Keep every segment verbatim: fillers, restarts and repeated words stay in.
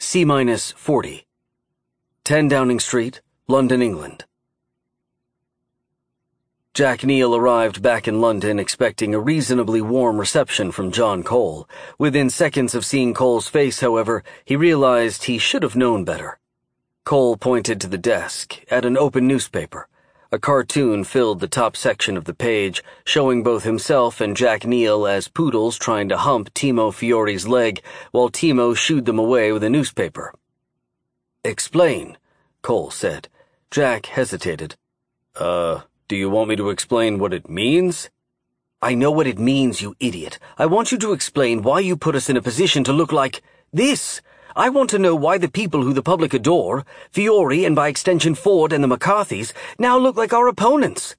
C forty. ten Downing Street, London, England. Jack Neal arrived back in London expecting a reasonably warm reception from John Cole. Within seconds of seeing Cole's face, however, he realized he should have known better. Cole pointed to the desk, at an open newspaper. A cartoon filled the top section of the page, showing both himself and Jack Neal as poodles trying to hump Timo Fiori's leg, while Timo shooed them away with a newspaper. "Explain," Cole said. Jack hesitated. Uh... Do you want me to explain what it means?" "I know what it means, you idiot. I want you to explain why you put us in a position to look like this. I want to know why the people who the public adore, Fiori and by extension Ford and the McCarthys, now look like our opponents."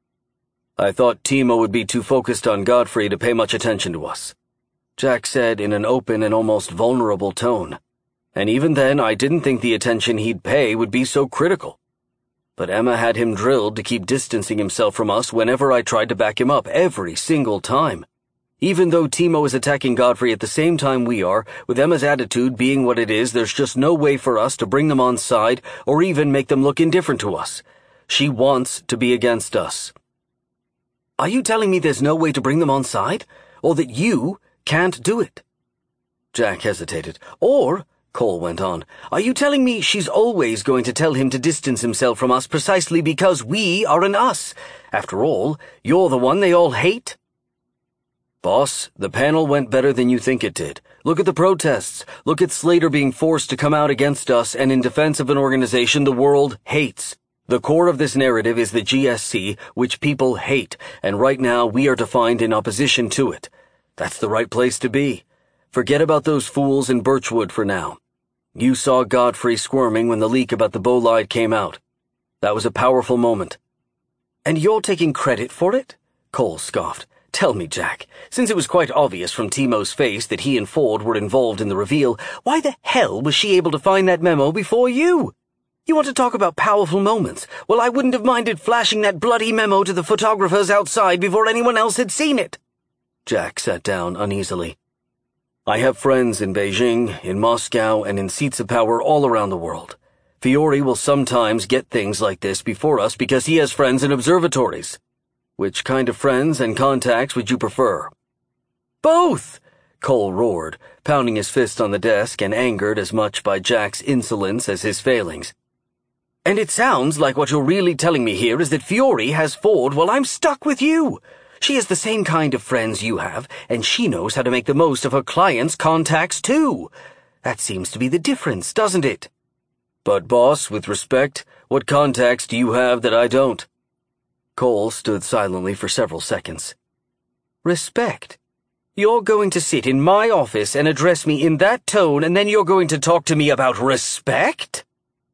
"I thought Timo would be too focused on Godfrey to pay much attention to us," Jack said in an open and almost vulnerable tone. "And even then, I didn't think the attention he'd pay would be so critical. But Emma had him drilled to keep distancing himself from us whenever I tried to back him up, every single time. Even though Timo is attacking Godfrey at the same time we are, with Emma's attitude being what it is, there's just no way for us to bring them on side or even make them look indifferent to us. She wants to be against us." "Are you telling me there's no way to bring them on side? Or that you can't do it?" Jack hesitated. "Or," Cole went on, "are you telling me she's always going to tell him to distance himself from us precisely because we are an us? After all, you're the one they all hate?" "Boss, the panel went better than you think it did. Look at the protests. Look at Slater being forced to come out against us and in defense of an organization the world hates. The core of this narrative is the G S C, which people hate, and right now we are defined in opposition to it. That's the right place to be. Forget about those fools in Birchwood for now. You saw Godfrey squirming when the leak about the bolide came out. That was a powerful moment." "And you're taking credit for it?" Cole scoffed. "Tell me, Jack, since it was quite obvious from Timo's face that he and Ford were involved in the reveal, why the hell was she able to find that memo before you? You want to talk about powerful moments? Well, I wouldn't have minded flashing that bloody memo to the photographers outside before anyone else had seen it." Jack sat down uneasily. "I have friends in Beijing, in Moscow, and in seats of power all around the world. Fiori will sometimes get things like this before us because he has friends in observatories. Which kind of friends and contacts would you prefer?" "Both!" Cole roared, pounding his fist on the desk and angered as much by Jack's insolence as his failings. "And it sounds like what you're really telling me here is that Fiori has Ford while I'm stuck with you. She has the same kind of friends you have, and she knows how to make the most of her clients' contacts, too. That seems to be the difference, doesn't it?" "But, boss, with respect, what contacts do you have that I don't?" Cole stood silently for several seconds. "Respect? You're going to sit in my office and address me in that tone, and then you're going to talk to me about respect?"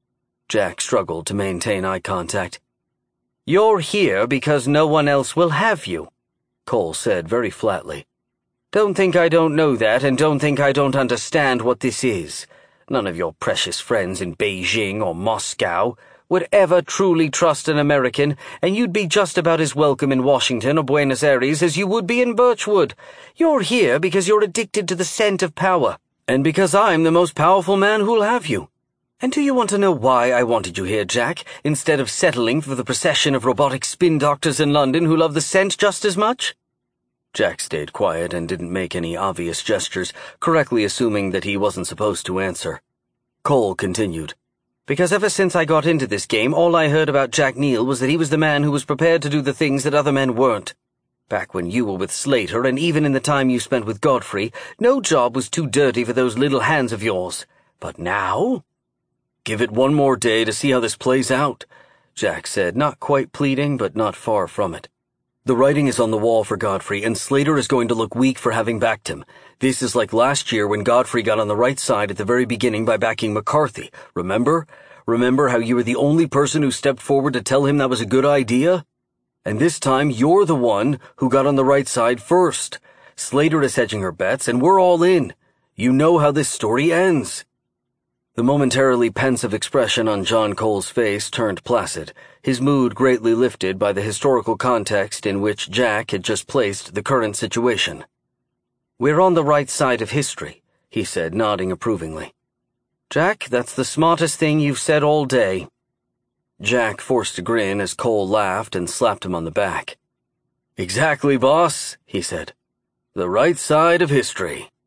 Jack struggled to maintain eye contact. "You're here because no one else will have you," Cole said very flatly. "Don't think I don't know that, and don't think I don't understand what this is. None of your precious friends in Beijing or Moscow would ever truly trust an American, and you'd be just about as welcome in Washington or Buenos Aires as you would be in Birchwood. You're here because you're addicted to the scent of power, and because I'm the most powerful man who'll have you. And do you want to know why I wanted you here, Jack, instead of settling for the procession of robotic spin doctors in London who love the scent just as much?" Jack stayed quiet and didn't make any obvious gestures, correctly assuming that he wasn't supposed to answer. Cole continued. "Because ever since I got into this game, all I heard about Jack Neal was that he was the man who was prepared to do the things that other men weren't. Back when you were with Slater, and even in the time you spent with Godfrey, no job was too dirty for those little hands of yours. But now?" "Give it one more day to see how this plays out," Jack said, not quite pleading, but not far from it. "The writing is on the wall for Godfrey, and Slater is going to look weak for having backed him. This is like last year when Godfrey got on the right side at the very beginning by backing McCarthy. Remember? Remember how you were the only person who stepped forward to tell him that was a good idea? And this time you're the one who got on the right side first. Slater is hedging her bets, and we're all in. You know how this story ends." The momentarily pensive expression on John Cole's face turned placid, his mood greatly lifted by the historical context in which Jack had just placed the current situation. "We're on the right side of history," he said, nodding approvingly. Jack, that's the smartest thing you've said all day. Jack forced a grin as Cole laughed and slapped him on the back. Exactly, boss, he said. The right side of history.